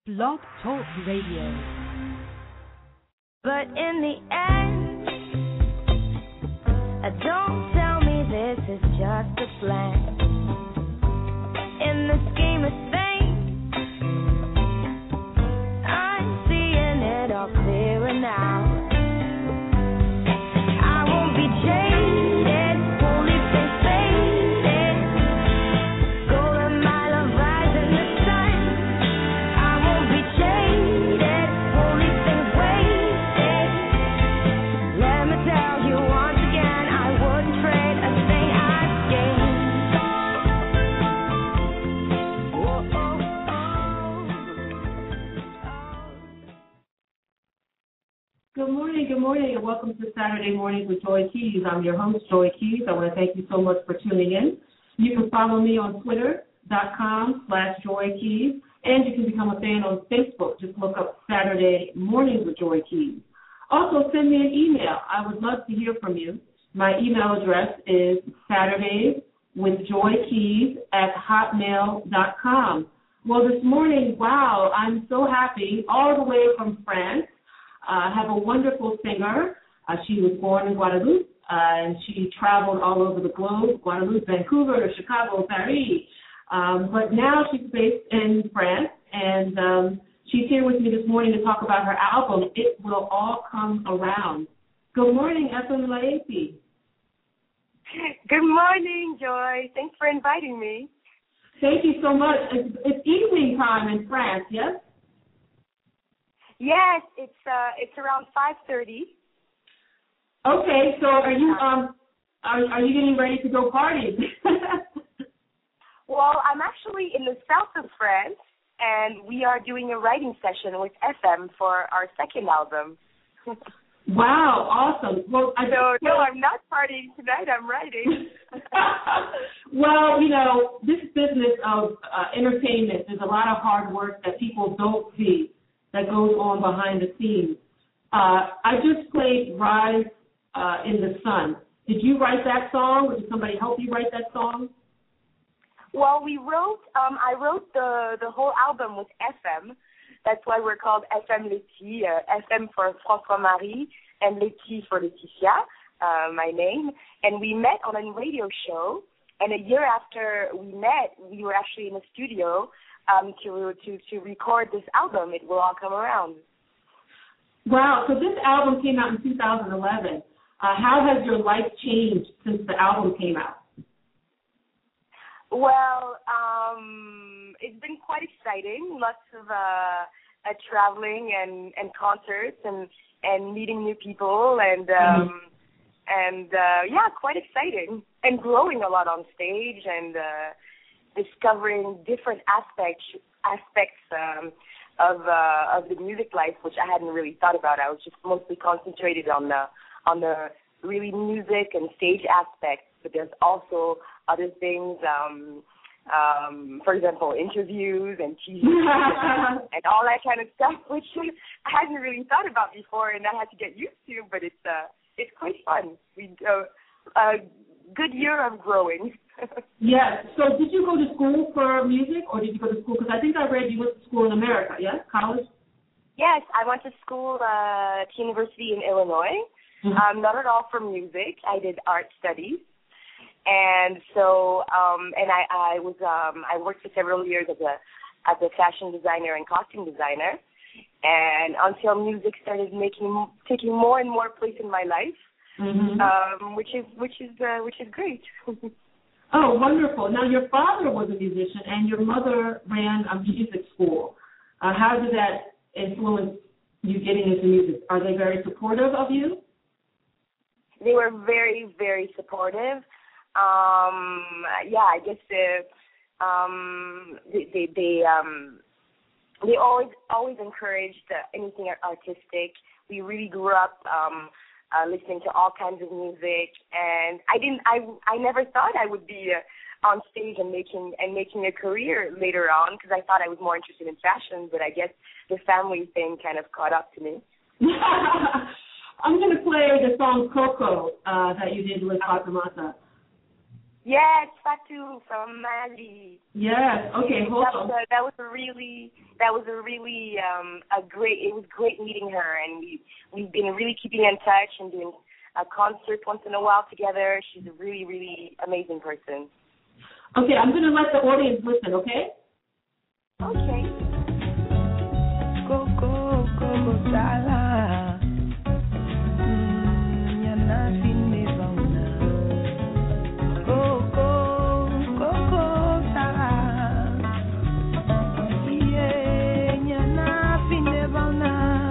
Blog Talk Radio. But in the end, don't tell me this is just a plan. In the scheme of things, I'm seeing it all clearer now. I won't be jaded, won't leave things faded. Golden mile of rise in the sun. I won't be jaded, won't leave things wasted. Let me tell you once again, I wouldn't trade a thing I've gained. Good morning, and welcome to Saturday Mornings with Joy Keys. I'm your host, Joy Keys. I want to thank you so much for tuning in. You can follow me on Twitter.com/Joy Keys, and you can become a fan on Facebook. Just look up Saturday Mornings with Joy Keys. Also, send me an email. I would love to hear from you. My email address is SaturdayWithJoyKeys@hotmail.com. Well, this morning, wow, I'm so happy, all the way from France. I have a wonderful singer. She was born in Guadeloupe, and she traveled all over the globe, Guadeloupe, Vancouver, Chicago, Paris. But now she's based in France, and she's here with me this morning to talk about her album, It Will All Come Around. Good morning, Ethel Lacy. Good morning, Joy. Thanks for inviting me. Thank you so much. It's evening time in France, yes? Yes, it's around 5:30. Okay, so are you getting ready to go party? Well, I'm actually in the south of France, and we are doing a writing session with FM for our second album. Wow, awesome. Well, no, I'm not partying tonight. I'm writing. Well, this business of entertainment, there's a lot of hard work that people don't see that goes on behind the scenes. I just played Rise in the Sun. Did you write that song, or did somebody help you write that song? Well, I wrote the whole album with FM. That's why we're called FM Letty, FM for François-Marie, and Letty for Laetitia, my name. And we met on a radio show, and a year after we met, we were actually in a studio to record this album, It Will All Come Around. Wow, so this album came out in 2011. How has your life changed since the album came out? Well, it's been quite exciting. Lots of traveling and concerts and meeting new people and quite exciting. And growing a lot on stage and discovering different aspects of the music life, which I hadn't really thought about. I was just mostly concentrated on the really music and stage aspects, but there's also other things, for example, interviews and TV and all that kind of stuff, which I hadn't really thought about before, and I had to get used to. But it's quite fun. A good year of growing. Yes. So did you go to school for music, or did you go to school? Because I think I read you went to school in America, yes? College? Yes, I went to school at University in Illinois. Mm-hmm. Not at all for music. I did art studies. And so, I worked for several years as a fashion designer and costume designer. And until music started taking more and more place in my life, mm-hmm. which is great. Oh, wonderful. Now, your father was a musician, and your mother ran a music school. How did that influence you getting into music? Are they very supportive of you? They were very, very supportive. I guess they always encouraged anything artistic. We really grew up listening to all kinds of music, and I never thought I would be on stage and making a career later on, because I thought I was more interested in fashion, but I guess the family thing kind of caught up to me. I'm going to play the song Coco that you did with Fatimata. Yes, Fatou from Mali. Yes. Okay. Hold on. That was a really great. It was great meeting her, and we've been really keeping in touch and doing a concert once in a while together. She's a really, really amazing person. Okay, I'm going to let the audience listen, okay? Okay. Coco, Tala. Yana finne bauna. Coco, Tala. Yeah, yana finne bauna.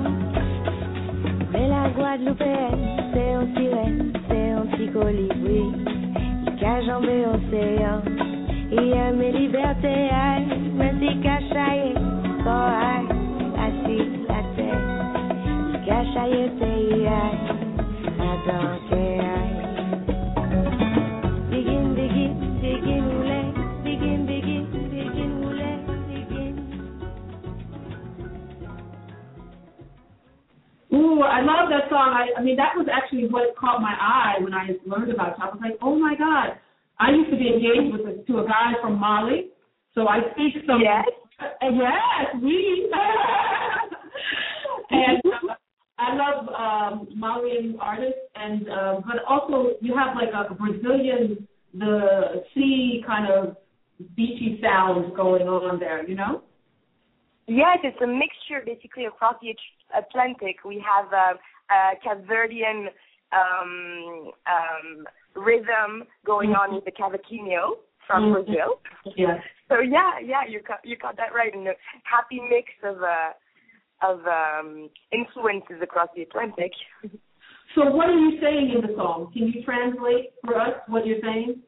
Mais la Guadeloupe, c'est un sirène, c'est un petit colibri. Il a jambé l'océan. Il aime mes libertés, mais c'est cachaillé, so assis la tête. Il cachaillé, c'est adoré. Begin, roulé, begin, roulé, begin. Ooh, I love that song. I mean, that was actually what caught my eye when I learned about it. I was like, oh my God. I used to be engaged to a guy from Mali, so I speak some. Yes. Yes, we. And I love Malian artists, and but also you have like a Brazilian, the sea kind of beachy sound going on there, you know? Yes, it's a mixture basically across the Atlantic. We have a Cape Verdean rhythm going on with the cavaquinho from Brazil. Yes. So yeah, you got that right. And a happy mix of influences across the Atlantic. So what are you saying in the song? Can you translate for us what you're saying?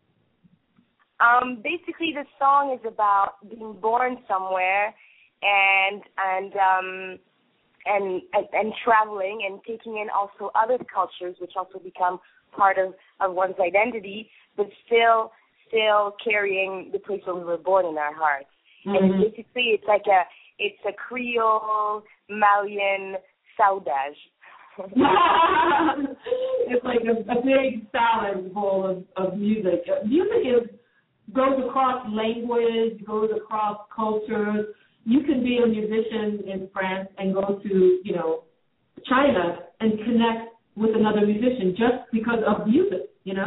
Basically, the song is about being born somewhere and traveling and taking in also other cultures, which also become part of one's identity, but still carrying the place where we were born in our hearts. Mm-hmm. And basically, it's a Creole Malian saudade. It's like a big salad bowl of music. Music goes across language, goes across cultures. You can be a musician in France and go to, China and connect with another musician just because of music,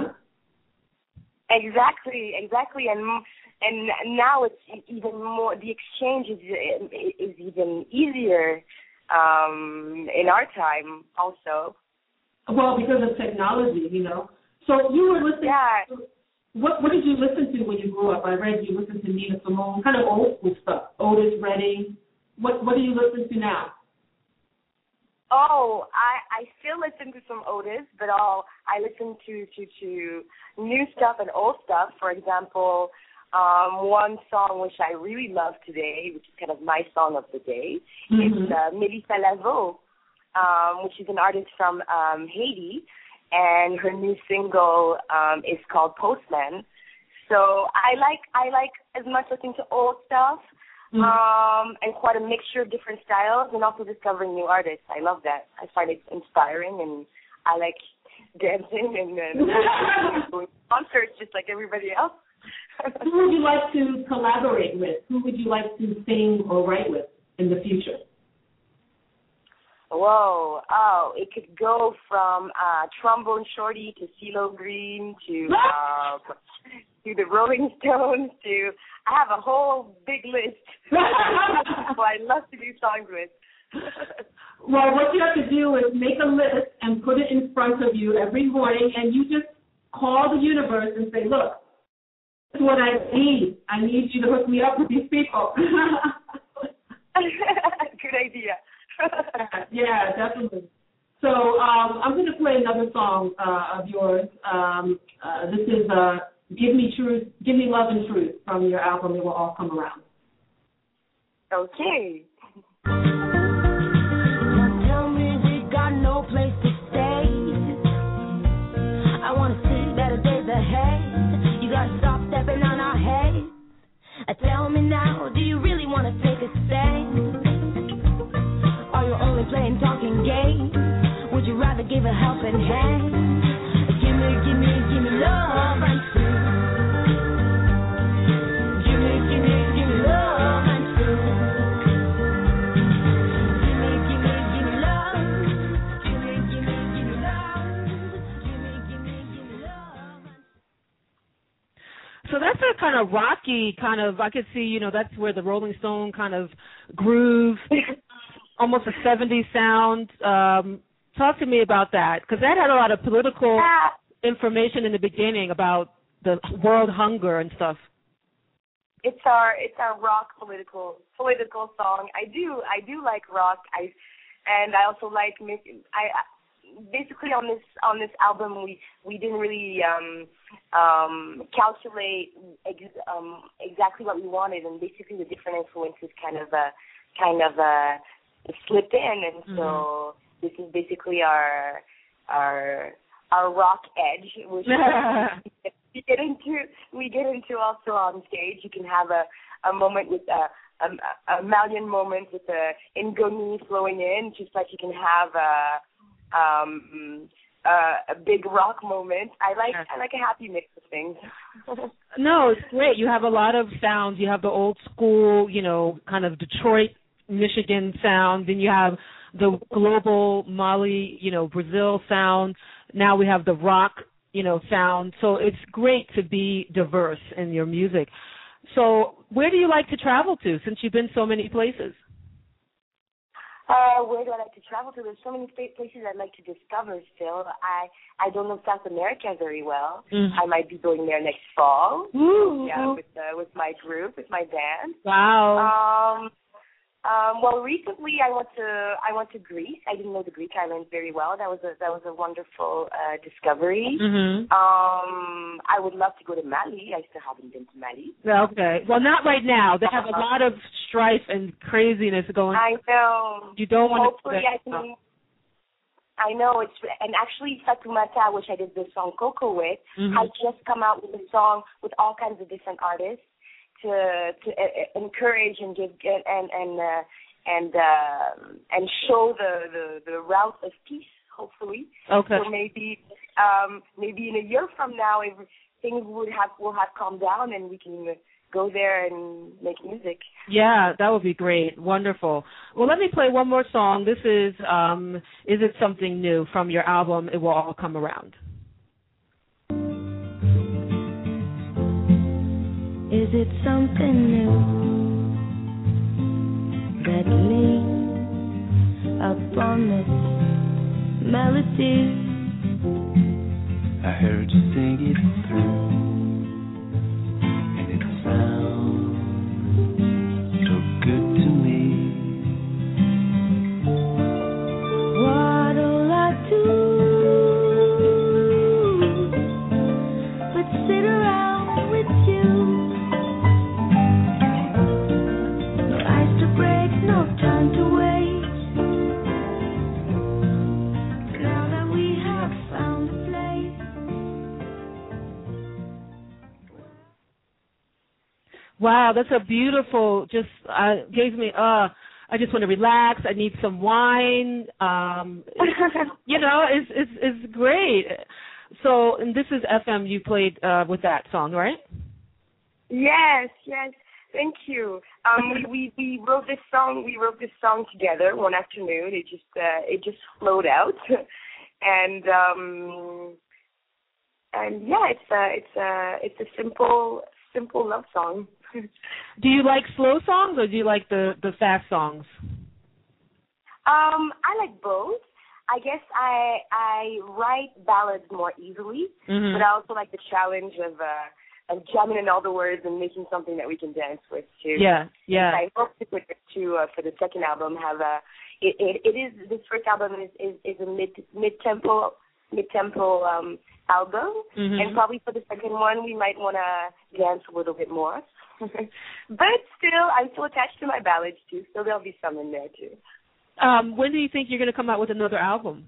Exactly, and now it's even more. The exchange is even easier in our time, also. Well, because of technology, So you were listening. Yeah. What did you listen to when you grew up? I read you listened to Nina Simone, kind of old school stuff. Otis Redding. What do you listen to now? Oh, I still listen to some Otis, but I listen to new stuff and old stuff. For example, one song which I really love today, which is kind of my song of the day, is Mélissa Lavo, which is an artist from Haiti, and her new single is called Postman. So I like as much listening to old stuff. And quite a mixture of different styles, and also discovering new artists. I love that. I find it inspiring, and I like dancing and going to concerts just like everybody else. Who would you like to collaborate with? Who would you like to sing or write with in the future? Whoa! Oh, it could go from Trombone Shorty to CeeLo Green to the Rolling Stones to. I have a whole big list of people I'd love to do songs with. Well, what you have to do is make a list and put it in front of you every morning, and you just call the universe and say, look, this is what I need. I need you to hook me up with these people. Good idea. Yeah, definitely. So I'm going to play another song of yours. This is Give Me Love and Truth from your album It Will All Come Around. Okay. Tell me they got no place to stay. I want to see better days ahead. You got to stop stepping on our heads. Tell me now, do you really want to take a stand? Are you only playing talking games? Would you rather give a helping hand? Give me love and truth. kind of rocky, kind of. I could see, you know, that's where the Rolling Stone kind of groove, almost a 70s sound. Talk to me about that, because that had a lot of political information in the beginning about the world hunger and stuff. It's our rock political song. I do like rock. I also like basically on this album we didn't really calculate exactly what we wanted, and basically the different influences kind of slipped in, and so this is basically our rock edge, which we get into also on stage. You can have a moment with a Malian moment with the Ngoni flowing in, just like you can have a big rock moment. I like a happy mix of things. No, it's great. You have a lot of sounds. You have the old school, you know, kind of Detroit, Michigan sound. Then you have the global Mali, you know, Brazil sound. Now we have the rock, you know, sound. So it's great to be diverse in your music. So where do you like to travel to, since you've been so many places? Where do I like to travel to? There's so many places I'd like to discover still. I don't know South America very well. Mm-hmm. I might be going there next fall. Ooh. Yeah, with my group, with my band. Wow. Well, recently I went to Greece. I didn't know the Greek islands very well. That was a wonderful discovery. Mm-hmm. I would love to go to Mali. I still haven't been to Mali. Okay. Well, not right now. They have a lot of strife and craziness going. I know. You don't want Hopefully to. I know it's, and actually Fatoumata, which I did the song Coco with, has just come out with a song with all kinds of different artists to encourage and give and show the route of peace, hopefully. Okay. So maybe in a year from now, things will have calmed down and we can go there and make music. Yeah, that would be great. Wonderful. Well, let me play one more song. This is It Something New from your album, It Will All Come Around. Is it something new that leans upon this melody? I heard you sing it through, and it sounds so good to me. What'll I do but sit around with you? No ice to break, no time to wait. Now that we have found a place. Wow, that's a beautiful, just gives me, I just want to relax. I need some wine. You know, it's great. So, and this is FM you played with that song, right? Yes. Thank you. We wrote this song. We wrote this song together one afternoon. It just flowed out, and yeah, it's a simple love song. Do you like slow songs or do you like the fast songs? I like both. I guess I write ballads more easily, but I also like the challenge of jamming in all the words and making something that we can dance with too. Yeah. I hope to put it to for the second album have it is this first album is a mid-tempo album, and probably for the second one we might want to dance a little bit more. But still, I'm still attached to my ballads too, so there'll be some in there too. When do you think you're going to come out with another album?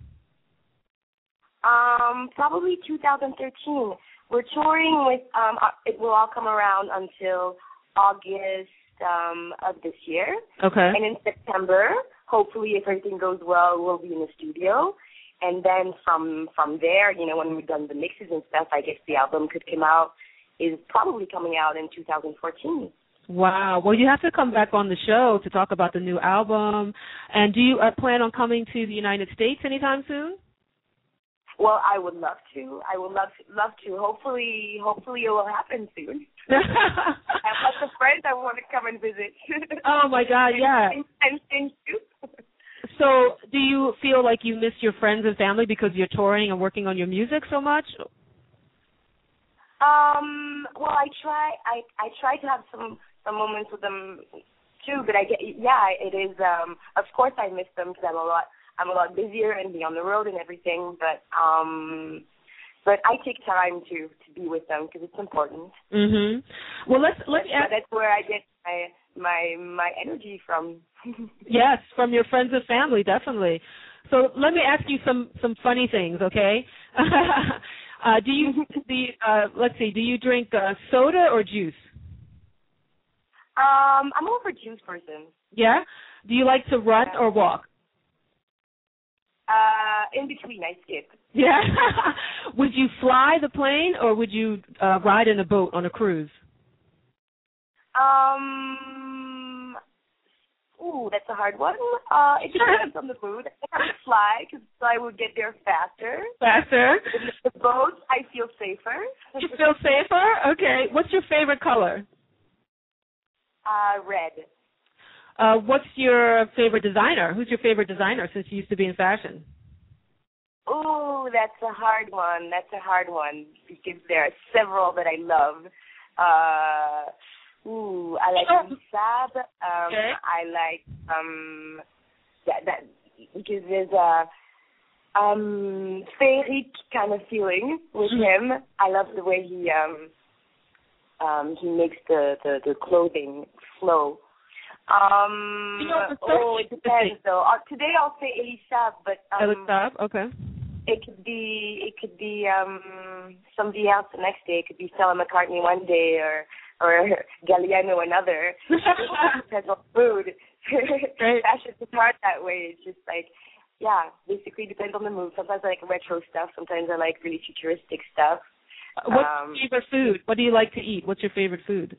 Probably 2013. We're touring with It Will All Come Around until August of this year. Okay. And in September, hopefully, if everything goes well, we'll be in the studio. And then from there, you know, when we've done the mixes and stuff, I guess the album is probably coming out in 2014. Wow. Well, you have to come back on the show to talk about the new album. And do you plan on coming to the United States anytime soon? Well, I would love to. I would love to. Hopefully it will happen soon. I have lots of friends that want to come and visit. Oh my God, yeah. And thank you. So, do you feel like you miss your friends and family because you're touring and working on your music so much? Well, I try to have some moments with them too, but it is. Of course, I miss them because I'm a lot busier and be on the road and everything. But I take time to be with them because it's important. Mhm. Well, let's ask. That's where I get my energy from. Yes, from your friends and family, definitely. So let me ask you some funny things, okay? Let's see, do you drink soda or juice? I'm more of a juice person. Yeah? Do you like to run or walk? In between, I skip. Yeah? Would you fly the plane or would you ride in a boat on a cruise? That's a hard one. It depends on the mood. I would fly because I would get there faster. Faster? In the boat, I feel safer. You feel safer? Okay. What's your favorite color? Red. What's your favorite designer? Who's your favorite designer since you used to be in fashion? Ooh, that's a hard one. Because there are several that I love. I like Sab. Okay. I like that because there's a fairy kind of feeling with him. I love the way he makes the clothing flow. It depends though. Today I'll say Elisab, but Elisab, okay. It could be somebody else the next day. It could be Stella McCartney one day or Galliano another. It depends on food. Right. Fashion is hard that way. It's just like, basically depends on the mood. Sometimes I like retro stuff. Sometimes I like really futuristic stuff. What's your favorite food? What do you like to eat? What's your favorite food?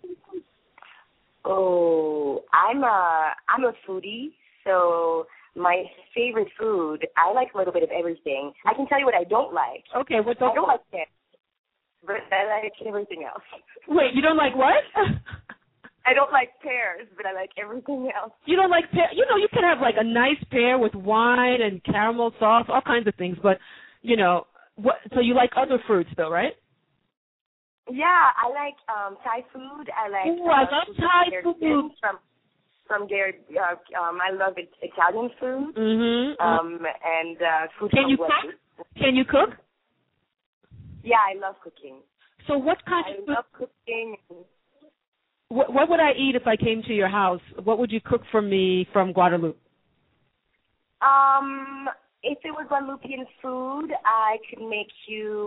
Oh, I'm a foodie, so my favorite food, I like a little bit of everything. I can tell you what I don't like. Okay, I don't like pears, but I like everything else. Wait, you don't like what? I don't like pears, but I like everything else. You don't like pear? You know, you can have like a nice pear with wine and caramel sauce, all kinds of things, but, you know, so you like other fruits though, right? Yeah, I like Thai food. I like I love Thai food. From there, I love Italian food. And food Can from you cook? Can you cook? Yeah, I love cooking. So what kind of food? I love cooking. What would I eat if I came to your house? What would you cook for me from Guadeloupe? If it was Guadeloupean food, I could make you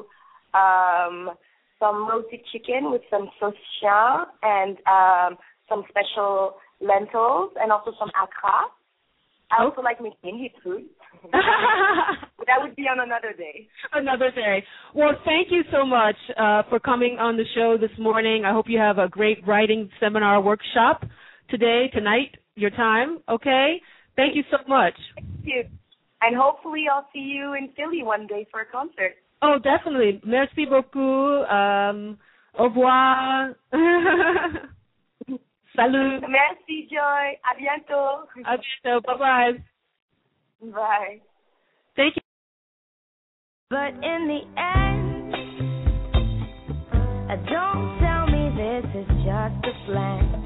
some roasted chicken with some sauce chien and some special lentils and also some akra. I also like making Indian food. But that would be on another day. Another day. Well, thank you so much for coming on the show this morning. I hope you have a great writing seminar workshop tonight, your time, okay? Thank you so much. Thank you. And hopefully I'll see you in Philly one day for a concert. Oh, definitely. Merci beaucoup. Au revoir. Salut. Merci, Joy. À bientôt. À bientôt. Bye-bye. Bye. Thank you. But in the end, don't tell me this is just a fling.